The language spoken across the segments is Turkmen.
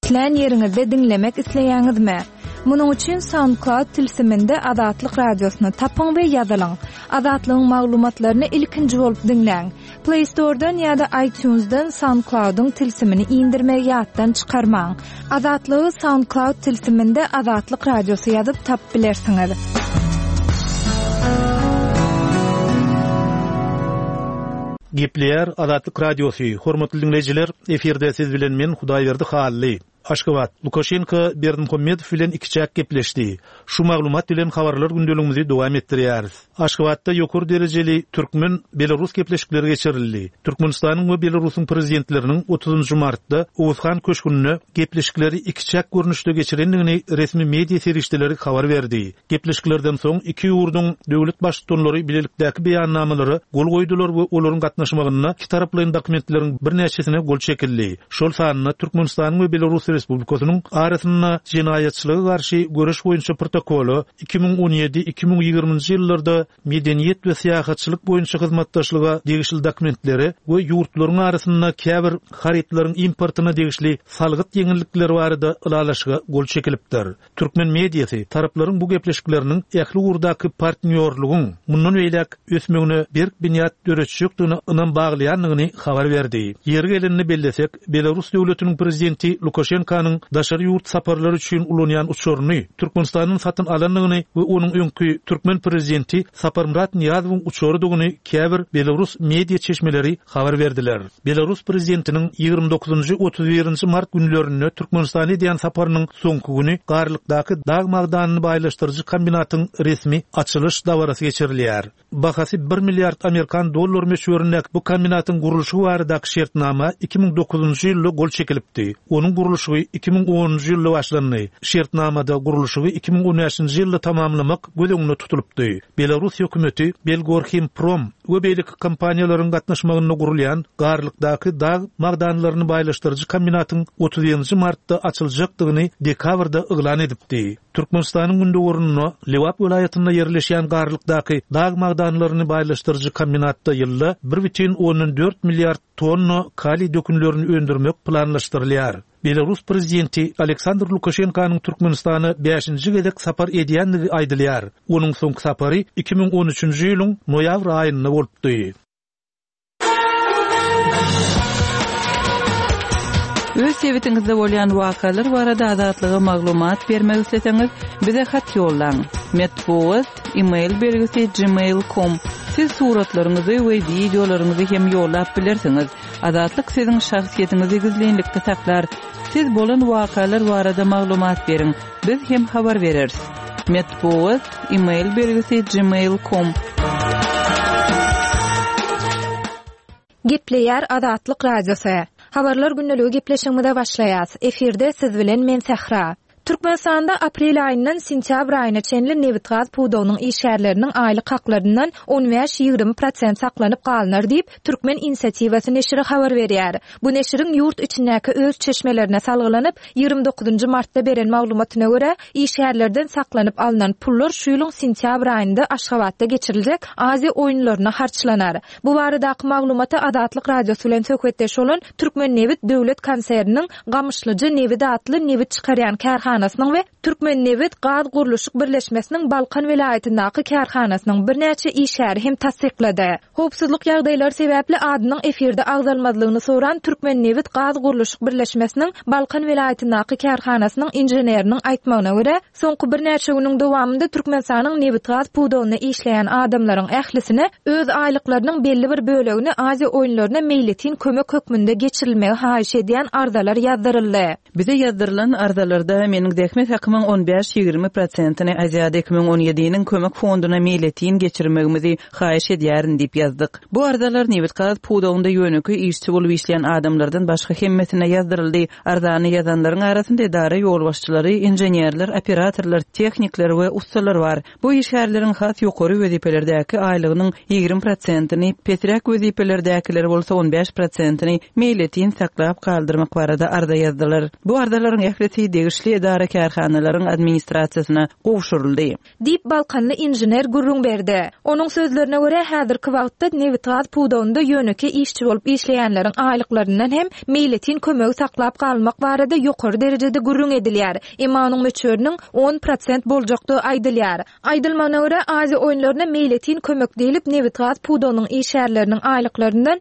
Sizler yerinizde dinlemek isleýäňizmi? Munuň üçin SoundCloud tilsiminde Azatlyk radiosunu tapyň we ýazylaň. Azatlygyň maglumatlaryny ilkinji bolup dinleň. Play Store'dan ýa-da iTunes'dan SoundCloud'un tilsimini indirmek ýatdan çykarmaň. Azatlygy SoundCloud tilsiminde Azatlyk radiosu ýazyp tap bilersiňiz. Gepler Azatlyk radiosu. Hormatly dinleyijiler, eferde siz bilen men Hudaýberdi Hally. Aşgabat Lukashenko Berdimuhammedow bilen ikiçak gepleşdi. Şu maglumat bilen habarlar gündeligimizi dowam etdirýäris. Aşgabatda ýokary derejeli Türkmen Belarus gepleşikleri geçirildi. Türkmenistanyň we Belarusyň prezidentleriniň 30 martda Oğuzhan köşkününe gepleşikleri ikiçak görnüşde geçirendigini resmi media serişdeleri habar berdi. Gepleşiklerden soň iki ýurduň döwlet başçylary bilelikdäki beýannamalary gol goýdular we olaryň gatnaşmagyna iki taraplyň dokumentleriň bir näçesine gol çekildi. Şol sanyna Türkmenistanyň we Belarus Respublikasynyň arasynda jinayetçiliге garşy görüş boýunça protokolu 2017-2020 ýyllarda medeniýet we syýahatçylyk boýunça hyzmatdaşlyga degişli dokumentleri we ýurtlaryň arasynda käbir haritlaryň importyna degişli salgyt ýeňillikleri barada ılalaşyga gol çekilipdir. Türkmen mediýasy taraplaryň bu gepleşikleriniň ähli urdaky partnerligiň mundan öýlek ösmegine bir binýat döretçikdigini ynam baglaýanlygyny habar berdi. Yer gelenini bellesek, Belarus döwletiniň prezidenti Lukashenko Kanyň daşary ýurt saparlary üçin ulanýan uçuryny Türkmenistanyň satyn alanlygyny we onuň öňkü Türkmen prezidenti Saparmurat Niýazowyň uçurydygyny käbir Belarus media çeşmeleri habar berdiler. Belarus prezidentiniň 29-31 mart günlerinde Türkmenistana diýen saparynyň soňky güni garlykdaky dag magdanyny baýlaşdyrjy kombinatyň resmi açylyş dawarasy geçirilýär. Bahasy 1 milliard Amerikan dollar meşhuryndak bu kombinatyň gurulşy baradaky şertnama 2009-njy ýylda gol çekilipdi. Onuň gurulşy 2010-njy ýylda başlandy. Şertnamada gurulşy 2013-njy ýylda tamamlamak göz tutulupdy. Belarus hökümeti Belgorchim-Prom we beýlik kompaniýalaryň gatnaşmagyna gurulýan garlykdaky dag magdanlaryny baýlaşdyrjy kombinatyň 30 martda açyljakdygyny dekabrda yglan edipdi. Türkmenistanyň günde ornuny Lewap welaýatynda ýerleşýän garlykdaky dag magdanlaryny baýlaşdyrjy kombinatda ýylda 1,4 milliard tonna kali dökünlerini öndürmek planlaşdyrylýar. Belarus prezidenti Aleksandr Lukashenkonyň Türkmenistana 5-nji gezek sapar edýändigi aýdylýar. Onuň soňky sapary 2013-nji ýylyň noýabr aýynda bolupdy. Öz sebetiňizde bolýan wakalar barada azatlyga maglumat bermek isleseňiz, bize hat ýollaň. Metbuat email belgisi gmail.com. Siz suratlaryňyzy we videolaryňyzy hem ýollap bilersiňiz. Azatlyk siziň şahsiýetiniňizi gizlenlikde saklar. Siz bolan wakalar barada maglumat beriň. Biz hem habar bereriz. Metbuat email belgisi gmail.com. Gepleýär Azatlyk radiosu. Habarlar günneligi gepleşigimizde başlaýas. Eferde siz bilen men Sehra. Türkmenistanda aprel aýyndan sentyabr aýyna çenli newit gaz puwdawynyň işgärleriniň aýlyk haklarynyň 15-20% saklanyp galynar diýip Türkmen inisiatiwasy neşri habar berýär. Bu neşriň ýurt içindäki öz çeşmelerine salgylanyp 29 martda beren maglumatyna görä, işgärlerden saklanyp alynan pullar şu ýylyň sentyabr aýynda Aşgabatda geçiriljek Aziýa oýunlaryna harçlanar. Bu baradaky maglumaty Azatlyk radiosu bilen söhbetdeş bolan Türkmen Newit döwlet konserniň Gamyşlyjy Newit adly newit çykarýan karhanasynyň we Türkmen Newit gaz gurulşyk birleşmesiniň Balkan welaýatyndaky karhanasynyň bir näçe işgäri hem tasdiklady. Howpsuzlyk ýagdaýlary sebäpli adynyň eferde agzalmadlygyny soran Türkmen Newit gaz gurulşyk birleşmesiniň Balkan welaýatyndaky karhanasynyň injeneriniň aýtmagyna görä, soňky bir näçe güniň dowamında Türkmenistanyň newit gaz puwdawyna işleýän adamlaryň ählisine öz aýlyklarynyň belli bir bölegini Aziýa oýunlaryna meýletin kömek hökmünde geçirilmegi haýyş edýän arzalar ýazdyryldy. Bize ýazdyrylan arzalarda meniň dekmet hakymy 15-20%-ni Aziýada 2017-niň kömek fonduna meýletin geçirmegimizi haýyş edýärin diýip ýazdyk. Bu arzalar newit gaz puwdawynda ýönükü işçi bolup işleýän adamlardan başga hemmetine ýazdyryldy. Arzany ýazanlaryň arasynda idara ýol başçylary, injenerler, operatorlar, tehnikler we ustalar bar. Bu işgärleriň has ýokary wezifelerdäki aýlygynyň 20%-ni, petrek wezifelerdäkiler bolsa 15%-ni meýletin saklap kaldyrmak barada arza ýazdylar. Bu arzalaryň ählisi degişli idara karhanalar ýaşaýlaryň administrasiýasyna gowşuruldy. Dip Balkanly injener gurrun berdi. Onuň sözlerine görä häzirki wagtda Newit gaz pudawynda ýöneki işçi bolup işleýänleriň aýlyklaryndan hem meýletin kömegi saklap galmak barada ýokary derejede gurrun edilýär. Emanyň meçörüniň 10% boljakdy aýdylýar. Aýdylmana görä Aziýa oýunlaryna meýletin kömek delip Newit gaz pudawynyň işgärleriniň aýlyklaryndan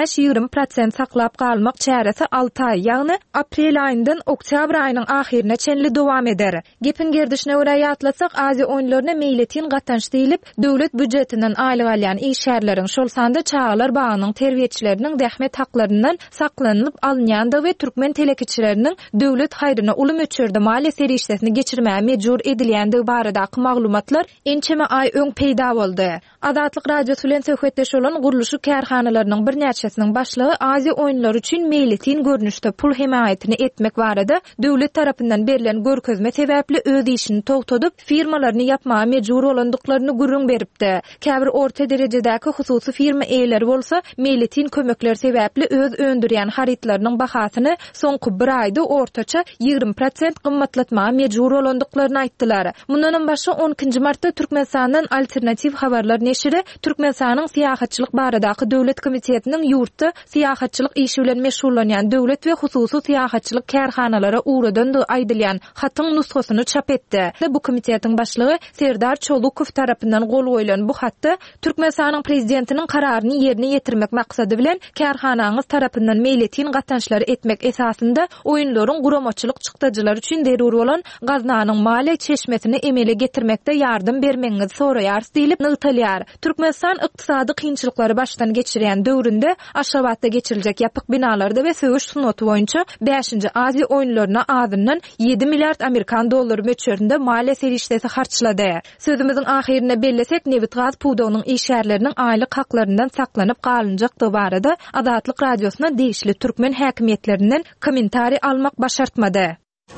15-20% saklap galmak çäresi 6 ay, ýagny aprel aýyndan oktyabr aýynyň ahirine çenli dowam eder. Gepin gerdişine görä ýatlasak Aziýa oýunlaryna meýletin gatanç delip döwlet büdjetinden aýlyk alýan işgärleriň şol sanda çağlar bagynyň terbiýetçileriniň dähmet haklaryndan saklanyp alınýandy we türkmen telekiçileriniň döwlet haýryna uly möçörde maliýe serişdesini geçirmäge mejbur edilýändigi baradaky maglumatlar ençeme ay öň peýda boldy. Adatlyk radiosu bilen söhbetdeş bolan guruluşy kärhanalarynyň bir näçesiniň başlygy Aziýa oýunlary üçin meýletin görnüşde pul hemaýetini etmek barada döwlet tarapyndan berilen görkezme sebäpli öz işini togtadyp firmalaryny yapmaga mejbur bolandyklaryny gurrun beripdi. Käbir orta derejedäki hususy firma eýleri bolsa meýletin kömekler sebäpli öz öndürýän haritlarynyň bahasyny soňky bir aýda ortaça 20% gymmatlatmaga mejbur bolandyklaryny aýtdylar. Mundan başga 12 martda Türkmenistandan Alternativ Habarlar neşri Türkmenistanyň syýahatçylyk baradaky döwlet komitetiniň ýurtda syýahatçylyk işi bilen meşgullanýan döwlet we hususy syýahatçylyk kärhanalara uğradandy aýdylýan hatyň nusgasyny çap etdi. Bu komitetiň başlygy Serdar Çolukow tarapyndan gol goýulan bu hatda Türkmenistanyň prezidentiniň kararyny ýerine ýetirmek maksady bilen kärhananyň tarapyndan meýletin gatançlary etmek esasynda oýunlaryň guramaçylyk çykdyjylar üçin derur bolan gaznanyň maliýe çeşmesini emele getirmekde ýardym bermeňizi soraýar diýilip nygtalýar. Türkmenistan ykdysady kynçylyklary başdan geçirýän döwründe Aşgabatda geçiriljek ýapyk binalarda we söwüş sunaty boýunça 5-nji Aziýa oýunlaryna azyndan 7 milliard Amerikan dollary möçöründe maliýe serişdesi harçlady. Sözümizin ahirine bellesek Newit gaz pudawynyň işgärleriniň aýlyk haklaryndan saklanyp galynjakdy barada Adatlyk radiosuna değişli türkmen häkimetlerinden kommentari almak başartmady.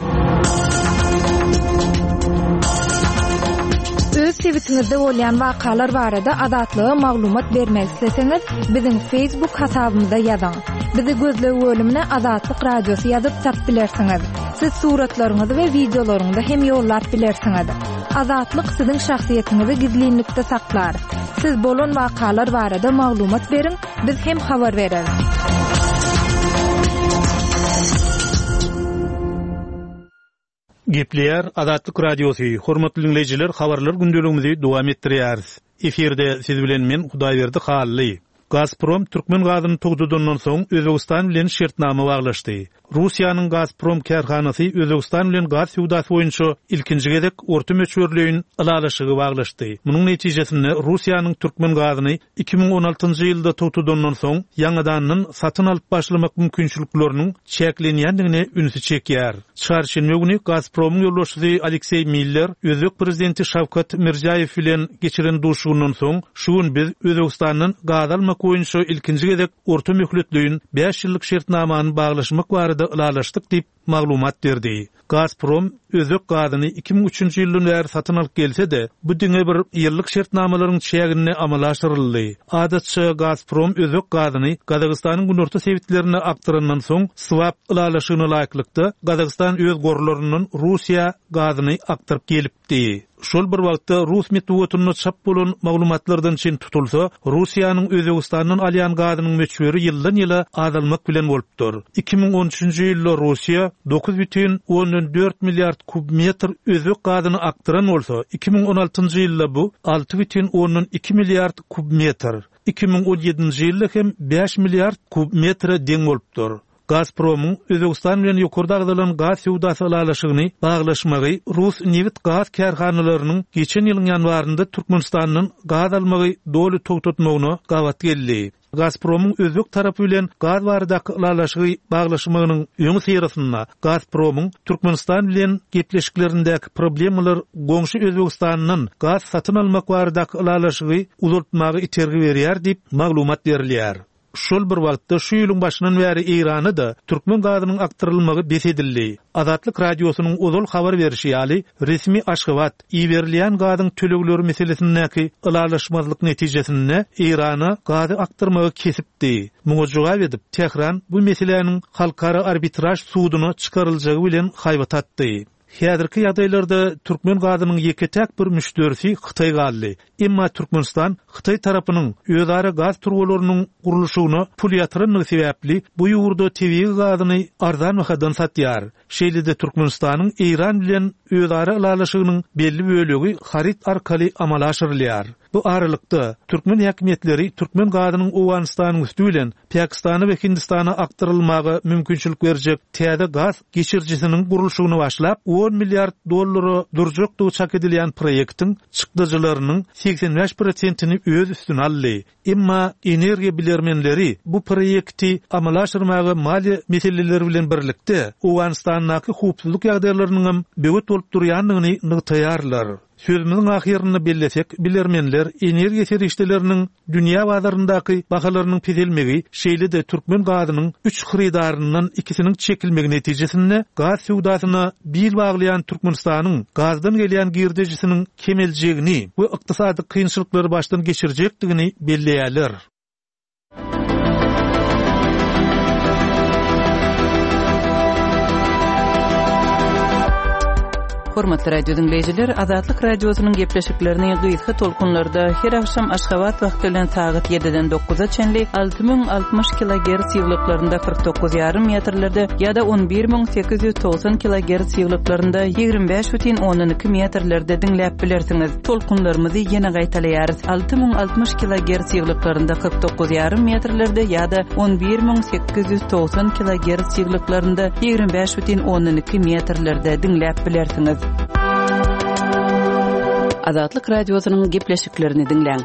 Öz tweetingizde bolýan wakalar barada adatlyga maglumat bermek isteseňiz, biziň Facebook hasabymyza ýazyň. Bizi gözlegi bölümine Adatlyk radiosu ýazyp tapyp bilersiňiz. Siz suratlaryňyzy we videolaryňyzy hem ýollap bilersiňiz. Adatlyk siziň şahsiýetiniňizi gizlinlikde saklar. Siz bolan wakalar barada maglumat beriň, biz hem habar bereriz. Gepler Adatlyk radiosu. Hormatly dinleyijiler, habarlar gündeligimizi dowam etdirýäris. Eferde siz bilen men Hudaýberdi Hally. Gazprom Türkmen gazyny togdudundan soň Özbegistan bilen şertnama baglaşdy. Russiýanyň Gazprom kärhanasy Özbegistan bilen gaz suwdasy boýunça ilkinji gezek orta möçörlüğin alalaşygy baglaşdy. Munyň netijesinde Russiýanyň Türkmen gazyny 2016-njy ýylda togdudundan soň ýangydan satyn alyp başlamak mümkinçilikleriniň çeklenýändigine ünsü çekýär. Çarşenbe güni Gazpromyň ýolbaşçysy Aleksey Miller Özbek prezidenti Şawkat Mirziýew bilen geçiren duşugundan soň şuň biz Özbegistanyň gaz almak boýunça ilkinji gezek orta möhletliğin 5 ýyllyk şertnamany baglaşmak barada ulalaşdyk diýip maglumat berdi. Gazprom özbek gazyny 2003-nji ýyldan bäri satyn alyp gelse-de, bu diňe bir ýyllyk şertnamalaryň çägini amala aşyryldy. Adatça Gazprom özbek gazyny Gazagystanyň günorta sebitlerine aktarandan soň swap ulalaşygyna laýyklykda Gazagystan öz gorlaryndan Russiýa gazyny aktaryp gelipdi. Şol bir wagtda Rus medeniýetine çap bolan maglumatlardan çyn tutulsa, Russiýanyň Özbegistanyň alýan gazynyň möçberi ýyldan ýyla azalmak bilen bolupdyr. 2013-nji ýylda Russiýa 9,4 milliard kubmetr özbek gazyny aktaran bolsa, 2016-njy ýylda bu 6,2 milliard kubmetr. 2017-nji ýylda hem 5 milliard kubmetre deň bolupdyr. Gazpromyň Özbegistan bilen ýokarda agdalan gaz suwdasy alalaşygyny baglaşmagy Rus Newit gaz kärhanalarynyň geçen ýylyň ýanwarynda Türkmenistanyň gaz almagy doly togtatmagyna gawat geldi. Gazpromyň özbek tarapy bilen gaz baradaky alalaşygy baglaşmagynyň öňü syrasynda Gazpromyň Türkmenistan bilen gepleşiklerindäki problemler goňşy Özbegistanyň gaz satyn almak baradaky alalaşygy uzatmagy itergi berýär diýip maglumat berilýär. Şol bir wagtda şu ýylyň başyndan bäri Irany da türkmen gazynyň aktarylmagy besedildi. Adatlyk radiosynyň ozal habar berişi ýaly resmi Aşgabat iberilýän gazyň tölegleri meselesindäki ulalaşmazlyk netijesinde Irany gazy aktarmagy kesipdi. Muňa jogap edip Tehran bu meseleniň halkara arbitraj suduny çykaryljagy bilen haýbat atdy. Häzirki ýagdaýlarda türkmen gadynyň ýeketäk bir müşterisi Hytaý galdy. Emma Türkmenistan Hytaý tarapynyň özara gaz turgalarynyň gurulşygyna pul ýatyranyny sebäpli bu ýurda tebiği gazyny arzan bahadan satýar. Şeýlede Türkmenistanyň Iran bilen özara alalaşygynyň belli bölegi harit arkaly amala aşyrylýar. Bu aralykda türkmen häkimetleri türkmen gadynyň Owganistanyň üstü bilen Pakistana we Hindistana aktarylmagy mümkinçilik berjek täze gaz geçirjisiniň gurulşygyny başlap 10 milliard dollary durjak diýip çak edilýän proýektiň çykdyjylarynyň 85%-ni öz üstüne aldy. Emma energiýa bilermenleri bu proýekti amala aşyrmagy mali meseleleri bilen birlikde Owganistanyň hukuk ýagdaýlarynyň böwet bolup durýanlygyny nygtaýarlar. Sözümüzün ahirini bellesek, bilermenler energiýa serişdeleriniň dünýä bazaryndaky bahalarynyň peselmegi, şeýle-de türkmen gazynyň 3 hyrydaryndan 2-siniň çekilmegi netijesinde gaz suwdasyna bil baglayan Türkmenistanyň gazdan gelýän girdejisiniň kemeljegini we ykdysady kynçylyklary başdan geçirjekdigini belleýärler. Hormatly radio dinleyijiler, Azatlyk radiosynyň gepleşiklerini gyzgy tolkunlarda her akşam Aşgabat wagty bilen saat 7-den 9-a çenli 6060 kHz ýyglyklarynda 49,5 metrlerde ýa-da 11890 kHz ýyglyklarynda 25,12 metrlerde dinläp bilersiňiz. Tolkunlarymyzy ýene gaýtalýarys. 6060 kHz ýyglyklarynda 49,5 metrlerde ýa-da 11890 kHz ýyglyklarynda 25,12 metrlerde dinläp bilersiňiz. Azatlyk radiosynyň gepleşiklerini dinleň.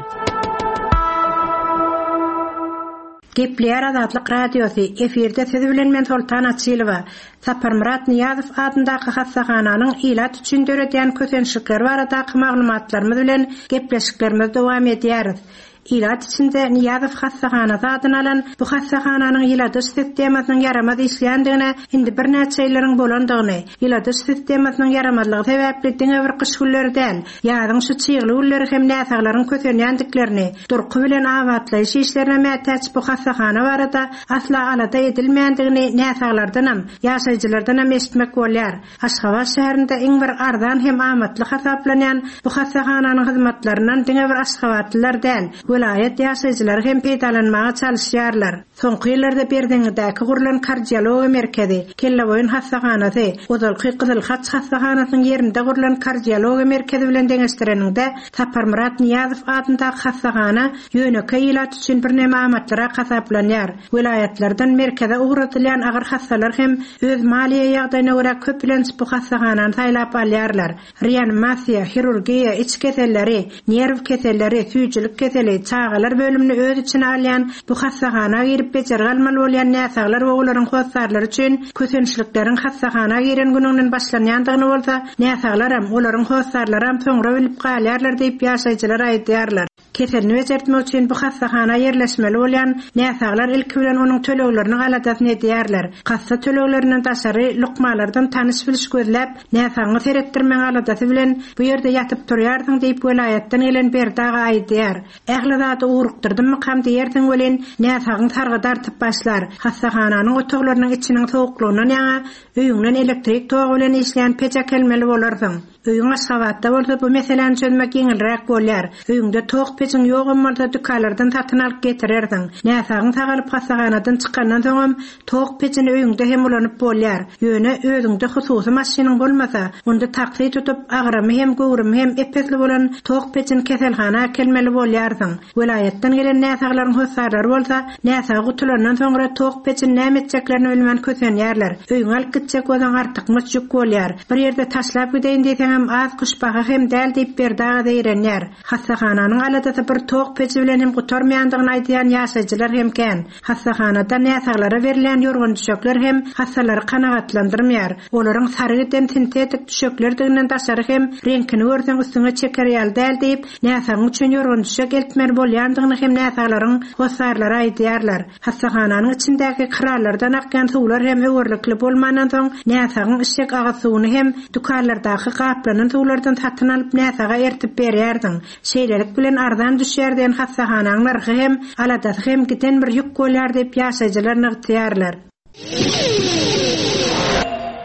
Gepler Azatlyk radiosu efirde siz bilen men Sultan Açylowa, Sapar Murat Niýazow adyndaky hassahanyň ilat üçin döredýän kösenşikler baradaky maglumatlarymyz bilen gepleşiklerimiz dowam edýäris. İlat içinde Niýazow hassahanasy adyny alan bu hassahanyň iladyş sistemasynyň yaramaz işleýändigine indi bir näçe ýyllaryň bolandygyny, iladyş sistemasynyň yaramazlygy sebäpli diňe bir kışgullar däl, ýadyň şu çyýgly gullar hem näsaglaryň kösenýändiklerini, durky bilen awatlaýyş işlerine mätäç bu hassahana barada asla alada edilmeýändigini näsaglardanam, ýaşaýjylardanam eşitmek bolýar. Aşgabat şäherinde iň bir arzan hem amatly hasaplanýan bu hassahanyň hyzmatlarynyň diňe bir Aşgabatlylar däl, vilayet ýaşaýjylary hem peýdalanmaga çalışýarlar. Soňky ýyllarda Berdiňedäki gurulan kardiologiýa merkezi, Kelleboýun hassahanasy, Ozalky Gyzyl Haç hassahanasynyň ýerinde gurulan kardiologiýa merkezi bilen deňeşdireninde Sapar Murat Niýazow adyndaky hassahana ýöneki ilat üçin bir näme amatlara hasaplanýar. Vilayetlerden merkeze uğratylýan agyr hassalar hem öz maliýe ýagdaýyna görä köp bilen bu hassahanany taýlap alýarlar. Reanimasiýa, hirurgiýa, iç keselleri, nerw keselleri, süýçülük keseli, çağalar bölümini öz içine alýan bu hassahana girip bejer galmaly bolýan näsaglar we olaryň hostarlary üçin kösençiliklerin hassahana giren gününden başlanýandygyny bolsa, näsaglar hem olaryň hostarlary hem soňra bilip galýarlar diýip ýaşaýjylar aýdýarlar. Keselini bejertmek üçin bu hassahana yerleşmeli bolýan näsaglar ilki bilen onuň töleglerini galadasyny edýärler. Hassa töleglerini taşary lukmalardan tanış biliş gözläp, näsagyny seretdirmek galadasy bilen bu ýerde ýatyp durýardyň diýip vilayetden gelen berdaga aýdýar. Ähli uğrukdurdym kam diýerdiň bilen näsagyň targa dartyp başlar. Hassahanyň otoglarynyň içiniň sowuklugynyň ýa öýüňden elektrik togy bilen işleýän peçe kelmeli bolardyň. Öýüň Aşgabatda bolsa bu meseleni çözmek ýeňilrek bolýar. Öýüňde tok peçiň ýok bolsa dükanlardan satyn alyp getirerdiň. Näsagyň tagalyp hassahanadan çykandan soň tok peçini öýüňde hem ulanyp bolýar. Ýöne özüňde hususy maşynyň bolmasa, onda taksy tutup agramy hem gowrumy hem epesli bolan tok peçin keselhana kelmeli bolýardyň. Vilayetden gelen näsaglaryň hostarlary bolsa, näsag gutularyndan soňra tok peçin nämetjeklerini bilmän kösenýärler. Öýüň alyp gitjek bolan artykmys juk bolýar. Bir ýerde taşlap gideýin diýsem hem az kuşbaga hem däl diýip berdaga diýrenýär. Hassahanyň aladasy bir tok peçi bilen hem gutarmaýandygyny aýdýan ýaşaýjylar hem kän. Hassahanada näsaglara berilen ýorgun düşekler hem hassalary kanagatlandyrmaýar. Olaryň sary giden sintetik düşeklerdiňden daşary hem reňkini görseň üstüne çeker ýaly däl diýip näsagyň üçin ýorgun düşek eltmer bolýandygyny hem näsaglaryň hostarlary aýdýarlar. Hassahanyň içindäki kiralardan akýan suwlar hem öwürlikli bolmandan soň näsagyň işek agy suwuny hem dukanlardaky gaplanan suwlardan satyn alyp näsaga ertip berýärdiň. Şeýlelik bilen ardan düşýärdiň hassahanyň narhy hem aladasy hem giden bir ýük bolýar diýip ýaşaýjylar nygtýarlar.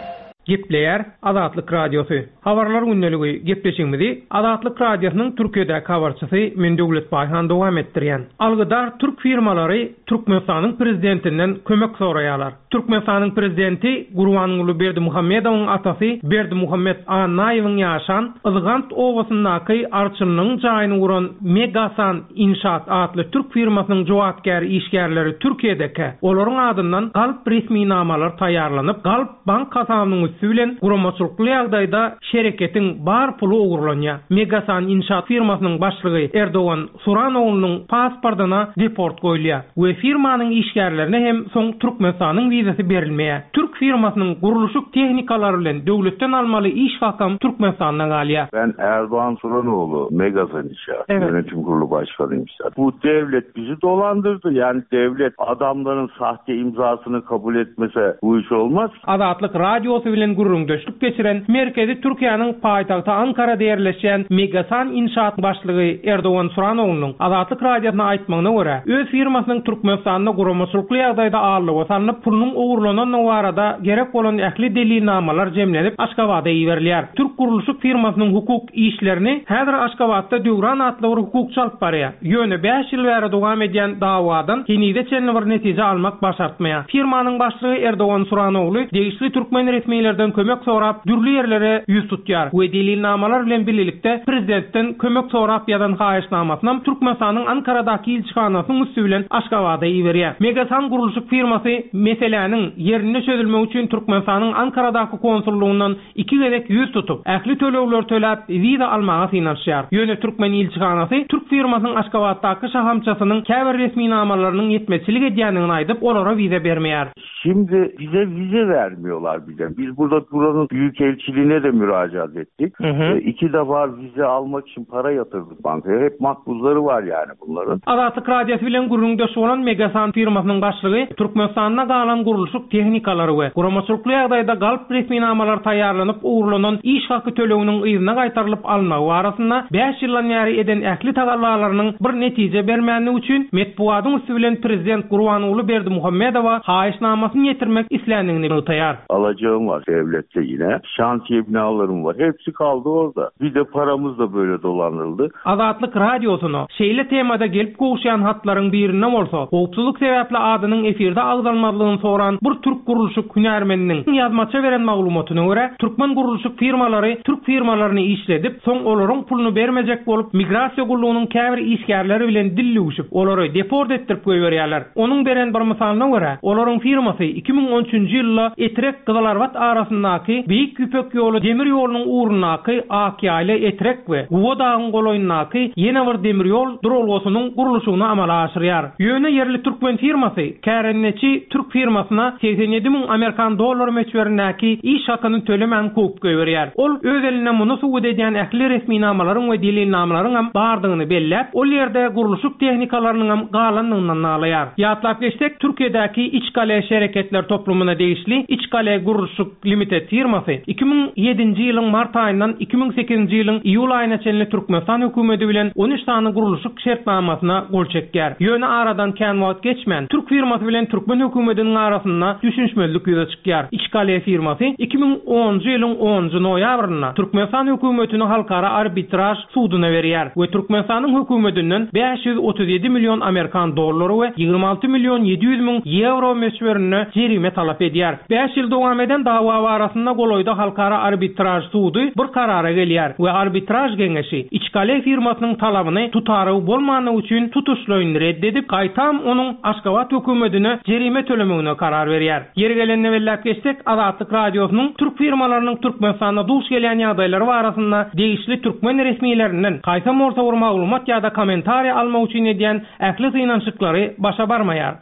Gepleýär Azatlyk Radiosu. Habarlar günneligi gepleşigimizi Azatlyk Radiosynyň Türkiýede habarçysy Mendewlet Bayhan dowam etdirýän. Algydar türk firmalary Türkmenistanyň prezidentinden kömek soraýarlar. Türkmenistanyň prezidenti Gurbanuly Berdimuhammedowyň atasy Berdimuhammed Anaýewiň ýaşan Ylgant Owasynyň arçylygynyň jaýyny guran Megasan İnşaat adly türk firmasynyň jogapkär işgärleri Türkiýedeki olaryň adyndan galp resmi namalar taýýarlanyp, galp bank hasabynyň üstü bilen guramaçylykly ýagdaýda şereketiň bar pulu ogurlanýar. Megasan İnşaat firmasynyň başlygy Erdogan Suranowlunyň pasportyna deport goýulýar. We firmanyň işgärlerine hem soň Türkmenistanyň wizasy berilmeýär. Türk firmasynyň guruluşyk tehnikalar bilen döwletden almaly iş hakam Türkmenistandan galýar. Ben Erdogan Suranowlu Megasan İnşaat Yönetim Kurulu Başkanıyım. Bu devlet bizi dolandırdı. Yani devlet adamların sahte imzasını kabul etmese bu iş olmaz. Azatlyk Radiosu bilen gurrundaşlyk geçiren merkezi Türkiýanyň paýtagty Ankara'da ýerleşen Megasan İnşaat başlygy Erdogan Suranowlunyň Azatlyk Radiosyna aýtmagyna görä, öz firmasynyň Türkmenistanda guramaçylykly ýagdaýda ağırlygy sanlyp pulunyň ogurlanan barada gerek bolan ähli delilnamalar jemlenip Aşgabatda ýerilýär. Türk guruluşyk firmasynyň hukuk işlerini häzir Aşgabatda Döwran adly bir hukukçy alyp barýar. Ýöne 5 ýyl bäri dowam edýän dawadan kenide çenli bir netije almak başartmaýar. Firmanyň başlygy Erdogan Suranowly degişli türkmen resmiýetlerden kömek sorap dürli ýerlere ýüz tutýar. Bu delilnamalar bilen birlikde prezidentden kömek sorap ýadan haýyşnamasyna Türkmenistanyň Ankara'daky ilçihanasynyň üstü bilen Aşgabatda ýerilýär. Megasan guruluşyk firmasy meseleniň ýerine çözülmek üçin Türkmenistanyň Ankara'daky konsullugynyň 2 gerek ýüz tutup, ähli tölegler töläp wiza almaga finansiýar. Ýöne Türkmen ilçihanasy Türk firmasynyň Aşgabatdaky şahamçasynyň käbir resmi namalarynyň yetmeçilik edýändigini aýdyp, olara wiza bermeýär. Şimdi bize vize vermiyorlar bize. Biz burada buranın büyükelçiliğine de müracaat ettik. 2 defa vize almak için para yatırdık bankaya. Hep makbuzları var yani bunların. Azatlyk Radiosu bilen gurrundaş bolan Megasan firmasynyň başlygy Türkmenistanda galan guruluşyk tehnikalar we guramaçylykly ýagdaýda galp resmi namalar taýýarlanyp ogurlanan iş haky töleginiň ýyzyna gaýtarylyp almagy barasynda 5 ýyldan ýary eden ähli tagallalarynyň bir netije bermänligi üçin metbuatyň üstü bilen prezident Gurbanuly Berdimuhammedowa haýyşnamasyny ýetirmek islendigini ýytaýar. Alacağım var devlette yine. Şantiye binalarım var. Hepsi kaldı orada. Bir de paramız da böyle dolandırıldı. Azatlyk Radiosyna şeýle temada gelip goşýan hatlaryň birinden bolsa, howpsuzlyk sebäpli adynyň efirde agdalmalygyny soran bir türk guruluşyk hünärmeniň ýazmaça beren maglumatyna görä, türkmen guruluşyk firmalary türk firmalaryny işledip, soň olaryň puluny bermejek bolup, migrasiýa gullugynyň käbir işgärleri bilen dillegişip, olary deport etdirip goýberýärler. Onuň beren bir mysalyna görä, olaryň firmasy 2013-nji ýylda Etrek Gyzalarbat arasyndaky beýik küpek ýoly demir ýolunyň uğrundaky Akýaly Etrek we Guwa dagyň goloýundaky ýene bir demir ýol durulgusynyň guruluşyny amala aşyrýar. Ýöne yerli türkmen firmasy kärenneçi türk firmasyna 87 000 Amerikan dollar meçberindäki iş hakyny tölemän köp goýberýär. Ol öz eline muny suwd edýän ähli resmi namalaryň we delilnamalaryň hem bardygyny belläp, ol ýerde guruluşyk tehnikalarnyň hem galanlygyndan nalaýar. Ýatlap geçsek, Türkiýedäki İçkale şereketler toplumuna degişli İçkale Guruluşyk Limited firmasy 2007-nji ýylyň mart aýyndan 2008-nji ýylyň iýul aýyna çenli Türkmenistan hökümeti bilen 13 sany guruluşyk şertnamasyna gol çekýär. Ýöne aradan kän wagt geçmän Türk firmasy bilen Türkmen hökümetiniň arasynda düşünşmelik ýüze çykýar. İçkale firmasy 2010-njy ýylyň 10-njy noýabrynda Türkmenistan hökümetiniň halkara arbitraj sudyna berýär we Türkmenistanyň hökümetinden 537 milyon Amerikan dollary we 26 milyon 700 000 euro meşberine jerime talap edýär. 5 ýyl dowam eden dawa barasynda goloýda halkara arbitraj sudy bir karara gelýär we arbitraj geňeşi İçkale firmasynyň talabyny tutary bolmany üçin tutuşlaryny reddedip, gaýtam onuň Aşgabat hökümetine jerime tölemegine karar berýär. Ýeri gelende bellap geçsek, Azatlyk Radiosynyň türk firmalarynyň Türkmenistanda duş gelýän ýagdaýlary barasynda degişli türkmen resmiýetlerinden gaýta morsa bir maglumat ýa-da kommentariýa almak üçin edýän ähli gynançyklary başa barmaýar.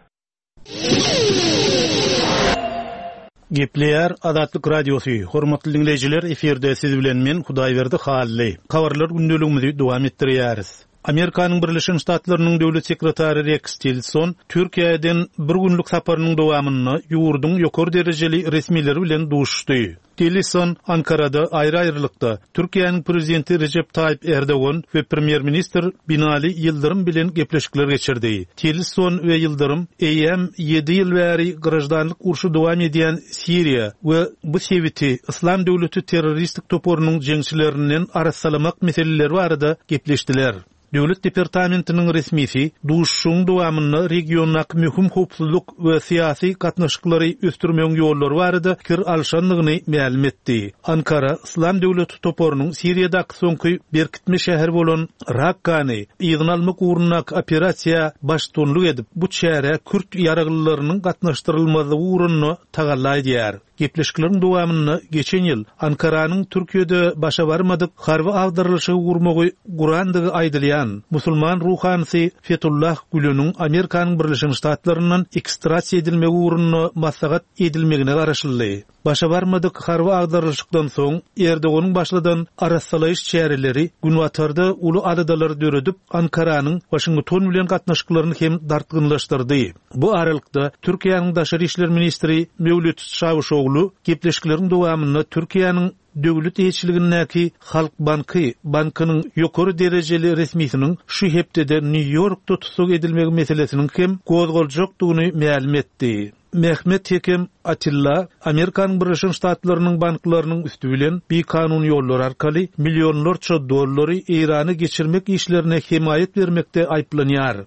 Gepleýär Azatlyk Radiosu. Hormatly dinleýijiler, eferde siz bilen men Hudaýberdi Halily. Habarlar gündeligimizi dowam etdirýäris. Amerikanyň Birleşen Ştatlarynyň döwlet sekretary Rex Tillerson Türkiýeden bir günlük saparynyň dowamyny ýurdun ýokary derejeli resmileri bilen duşdy. Tillerson Ankara'da aýry-aýrylykda Türkiýanyň prezidenti Recep Tayyip Erdogan we premier-ministr Binali Yıldırım bilen gepleşikler geçirdi. Tillerson we Yıldırım eýem 7 ýyl bäri garaşdanlyk urşy dowam edýän Siriýa we bu sebiti İslam döwleti terroristik toporunyň jeňçilerinden arassalamak meseleleri barada gepleşdiler. Döwlet departamentiniň resmisi duşuşyň dowamyny regionaky möhüm howpsuzlyk we syýasy gatnaşyklary östürmeň ýollary barada fikir alşanlygyny ma'lum etdi. Ankara İslam döwleti toporunyň Siriýadaky soňky berkitme şäher bolan Rakkany ýygyny almak uğrunak operasiýa başçylyk edip bu çäre Kürt ýaraglylarynyň gatnaşdyrylmazy uğruny tagallaýdýar. Gepleşikleriň dowamyny geçen ýyl Ankaranyň Türkiýede başa barmadyk harby agdyrylşy gurmagy Gurandygy aýdylýan musulman ruhanysy Fethullah Güleniň Amerikanyň Birleşen Ştatlarynyň ekstrasiýa edilmegi uğruny maslahat edilmegine garaşyldy. Başa barmadyk harby agdyrylşykdan soň Erdoganyň başladan arassalaýyş çäreleri günwatarda uly adadalar döredip Ankaranyň Washington bilen gatnaşyklaryny hem dartgynlaşdyrdy. Bu aralykda Türkiýanyň daşary işler ministri Mevlüt Çavuşoğlu gepleşikleriň dowamyny Türkiýanyň döwlet eýçiligindäki Halk bankynyň ýokary derejeli resmisiniň şu hepdede New Yorkda tutsak edilmegi meselesiniň hem gozgoljakdygyny ma'lum etdi. Mehmet Hekem Atilla, Amerikanyň Birleşen Ştatlarynyň banklarynyň üstü bilen bir kanun ýolları arkaly milyonlarça dollary Irany geçirmek işlerine himayet vermekde aýplanýar.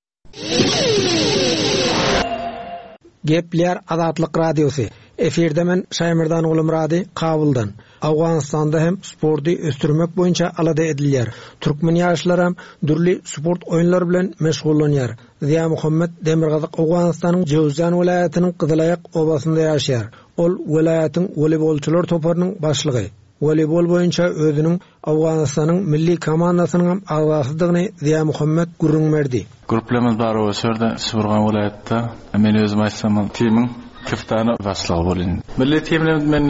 Gepler Azatlyk Radiosu. Eferde men Şaýmyrdan Ulum Rady Kabuldan. Awganistanda hem sporty östürmek boýunça alada edilýär. Türkmen ýaşlary hem dürli sport oýunlary bilen meşgullanýar. Ziya Muhammed Demirgazyk Awganistanyň Jowzan welaýatynyň Gyzylaýak obasynda ýaşaýar. Ol welaýatyň voleybolçular toparynyň başlygy. Voleybol boýunça özüniň Awganistanyň milli komandasynyň agzasydygny Ziya Muhammed gurrunmerdi. Gruplarymyz bar bolsa Sibirgan welaýatda men özüm aýsam timiň Kiftana başlygy bolýan. Milli timimiz men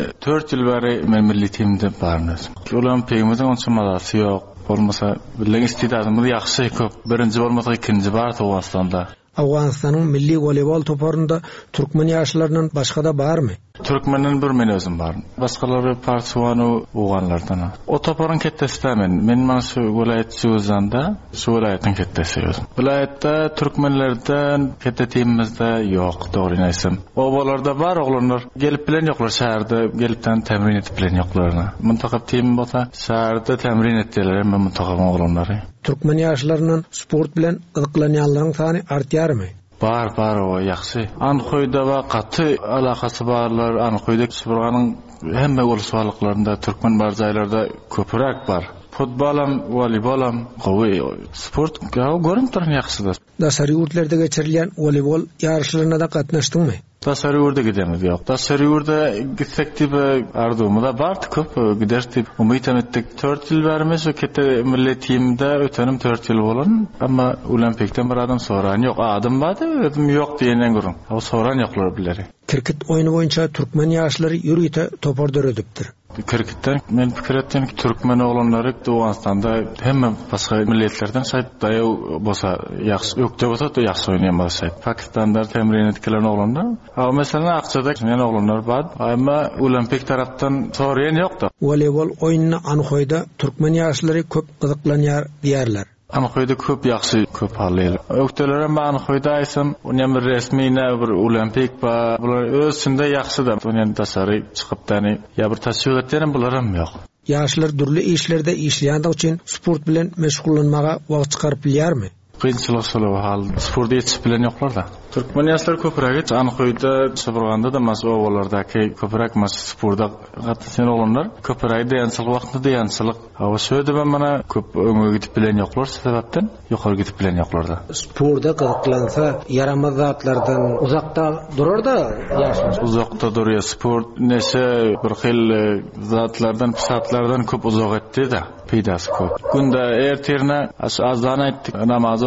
4 ýyl bäri men milli timde barmyz. Olimpiyamyzyň onça madasy ýok. Bolmasa bilen istidadymyz ýaxşy köp. Birinji bolmasa ikinji bar Awganistanda. Awganistanyň milli voleybol toparynda türkmen ýaşlarynyň başga da barmy? Türkmenden bir men özüm bar. Başgalary partsuwany uganlardan. O toparyn kettesi men mana şu welaýat Jowzanda, şu welaýatyň kettesi özüm. Welaýatda türkmenlerden kette timimizde ýok, dogry näsem. O bolarda bar oglanlar gelip bilen ýoklar şäherde, gelipden temrin etip bilen ýoklaryna. Muntakap timim bolsa şäherde temrin etdiler, hem muntakap oglanlary. Türkmen ýaşlarynyň sport bilen gyzyklanýanlaryň sany artýarmy? Bar o ýaxşy. Ankoýda we gaty alakasy barlar. Ankoýda Sibirganyň hemme uluslarlyklarynda türkmen bar jaýlarda köpürek bar. Futbolam, voleybolam, gowy sport görüm turýan ýaxşydyr. Daşary ýurtlarda geçirilýän voleybol ýarışlaryna da gatnaşdyňmy? Daşary ýurda gidemiz ýok. Daşary ýurda gitsek diýip ardymyda bardy köp giderdik. Umyt etdik 4 ýyl bermez kete milli timde ötenim 4 ýyl bolan, amma olimpikden bir adam soran ýok. Adam bady, özüm ýok diýenden görüň. O soran ýoklar bileri. Kirket oýuny boýunça türkmen ýaşlary ýürüýte topar döredipdir. Kirkitden men pikir etdim ki türkmen oglanlary Awganistanda hemme başga milletlerden şaýat daýaw bolsa ýaxşy ökde bolsa da ýaxşy oýnaýan bolsa. Pakistanda temrin etkilen oglanlar. Ha meselem Akçada ýene oglanlar bar, amma olimpik tarapdan soraýan ýokda. Voleybol oýunyny Ankoýda türkmen ýaşlary köp gyzyklanýar diýerler. Ankoýda köp ýaxşy köp hallar. Ökdelere men Ankoýda aýsam, oňa bir resmiýne bir olimpik ba bular özünde ýaxşy da. Oňa daşary çykyp dany ýa bir taşwig etdiren bular hem ýok. Ýaşlar dürli işlerde işleýändir üçin sport bilen meşgullanmaga wagt çykaryp bilýärmi? Kıyınçılık solu hal sporda yetişip bilen yoklar da. Türkmen ýaşlary köpürek Ankoýda, Sibirganda da mas owalardaki köpürek mas sporda gatnaşan olanlar köpürek dayançylyk wagtynda dayançylyk. Hawa söýde ben mana köp öňe gidip bilen ýoklar sebäpden ýokary gidip bilen ýoklar da. Sporda gyzyklansa yaramaz zatlardan uzakda durar da ýaşlar. Uzakda durýar sport nese bir hil zatlardan, pisatlardan köp uzak etdi da. Peýdasy köp. Günde erterine azan etdik, namaz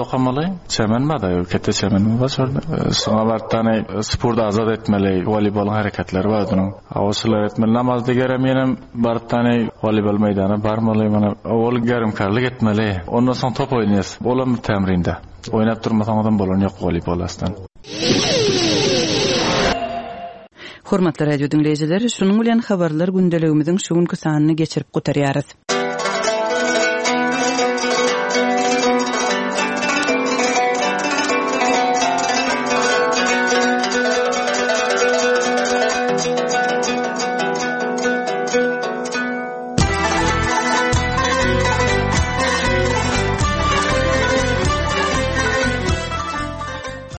okamalay. Çemenmada yok. Kete çemenme var orada. Sonra bartane sporda azad etmeli. Voleybolun hareketleri var onun. Awsular etmeli. Namazda geremeyenim bartane voleybol meydanı barmalı bana. Ol gerim karlık etmeli. Ondan sonra top oynayız. Olam temrinde. Oynap durmasan adam bolon yok voleybol aslan. Hormatly radio dinleyijiler, şunun bilen habarlar gündeligimizin şu günkü sanyny geçirip gutarýarys.